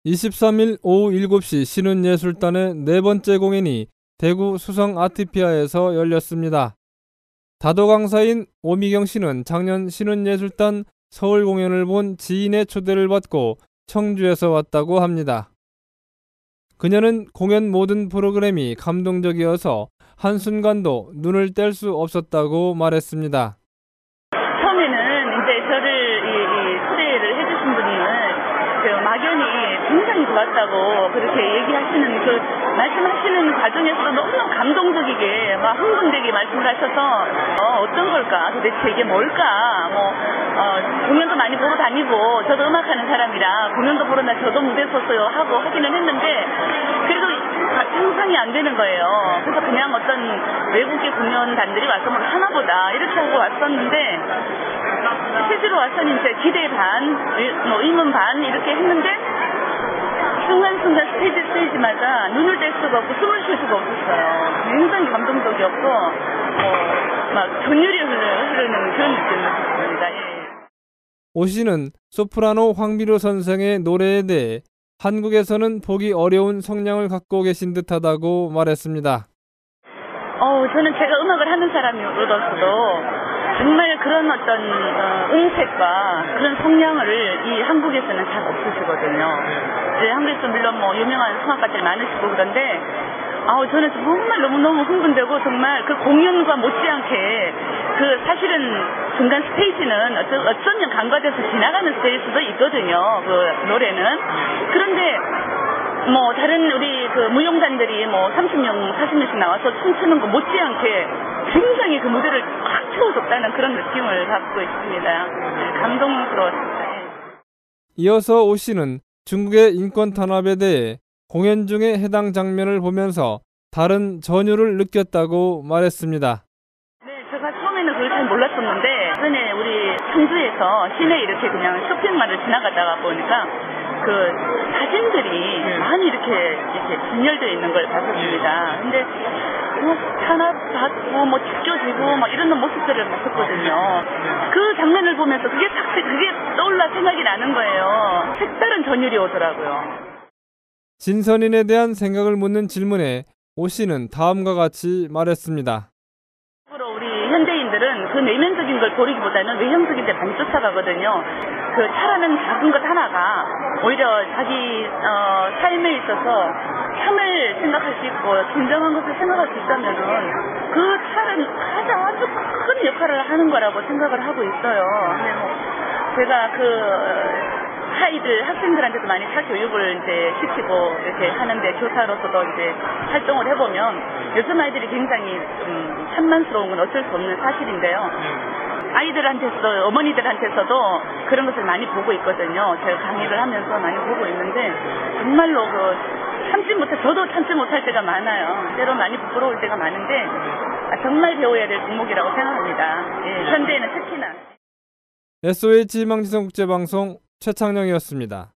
23일 오후 7시 신은예술단의 네 번째 공연이 대구 수성 아트피아에서 열렸습니다. 다도 강사인 오미경 씨는 작년 신은예술단 서울 공연을 본 지인의 초대를 받고 청주에서 왔다고 합니다. 그녀는 공연 모든 프로그램이 감동적이어서 한순간도 눈을 뗄 수 없었다고 말했습니다. 처음에는 이제 저를 초대를 해주신 분이 막연히 굉장히 좋았다고 그렇게 얘기하시는 그 말씀하시는 과정에서도 너무 감동적이게 막 흥분되게 말씀을 하셔서 어떤 걸까 도대체 이게 뭘까 공연도 많이 보러 다니고 저도 음악하는 사람이라 공연도 보러 저도 무대 섰어요 하고 하기는 했는데 그래도 상상이 안 되는 거예요. 그래서 그냥 어떤 외국의 공연단들이 와서 뭐 하나보다 이렇게 하고 왔었는데 실제로 와서는 이제 기대 반, 의문 반 이렇게 했는데 순간순간 스테이지마다 눈을 뗄 수가 없고 숨을 쉴 수가 없었어요. 굉장히 감동적이었고 막 전율이 흐르는 그런 느낌이었습니다. 예. 오 씨는 소프라노 황미로 선생의 노래에 대해 한국에서는 보기 어려운 성량을 갖고 계신 듯하다고 말했습니다. 저는 제가 음악을 하는 사람으로서도 정말 그런 어떤 음색과 그런 성량을 이 한국에서는 잘 없으시거든요. 이제 한국에서 물론 유명한 성악가들 많으시고 그런데 저는 정말 너무너무 흥분되고 정말 그 공연과 못지않게 그 사실은 중간 스테이지는 어쩌면 간과돼서 지나가는 스테이지도 있거든요. 그 노래는. 그런데 다른 우리 그 무용단들이 30명, 40명씩 나와서 춤추는 거 못지않게 굉장히 그 무대를 꽉 채워줬다는 그런 느낌을 갖고 있습니다. 감동스러웠습니다. 이어서 오 씨는 중국의 인권 탄압에 대해 공연 중에 해당 장면을 보면서 다른 전율을 느꼈다고 말했습니다. 네, 제가 처음에는 그걸 잘 몰랐었는데 전에 우리 청주에서 시내 이렇게 그냥 쇼핑몰을 지나가다가 보니까 그 사진들이 많이 이렇게 진열되어 있는 걸 봤었습니다. 근데 탄압받고 찢겨지고 이런 모습들을 봤었거든요. 그 장면을 보면서 그게 떠올라 생각이 나는 거예요. 색다른 전율이 오더라고요. 진선인에 대한 생각을 묻는 질문에 오 씨는 다음과 같이 말했습니다. 우리 현대인들은 그 내면적인 걸 보기보다는 외형적인 데 많이 쫓아가거든요. 그 차라는 작은 것 하나가 오히려 자기 삶에 있어서 참을 생각할 수 있고 진정한 것을 생각할 수 있다면은 그 차는 가장 아주 큰 역할을 하는 거라고 생각을 하고 있어요. 근데 제가 학생들한테도 많이 차 교육을 이제 시키고 이렇게 하는데 교사로서도 이제 활동을 해보면 요즘 아이들이 굉장히 산만스러운 건 어쩔 수 없는 사실인데요. 아이들한테서 어머니들한테서도 그런 것을 많이 보고 있거든요. 제가 강의를 하면서 많이 보고 있는데 정말로 저도 참지 못할 때가 많아요. 때로 많이 부끄러울 때가 많은데 정말 배워야 될 종목이라고 생각합니다. 예, 현대에는 특히나. SOH 희망지성 국제방송 최창령이었습니다.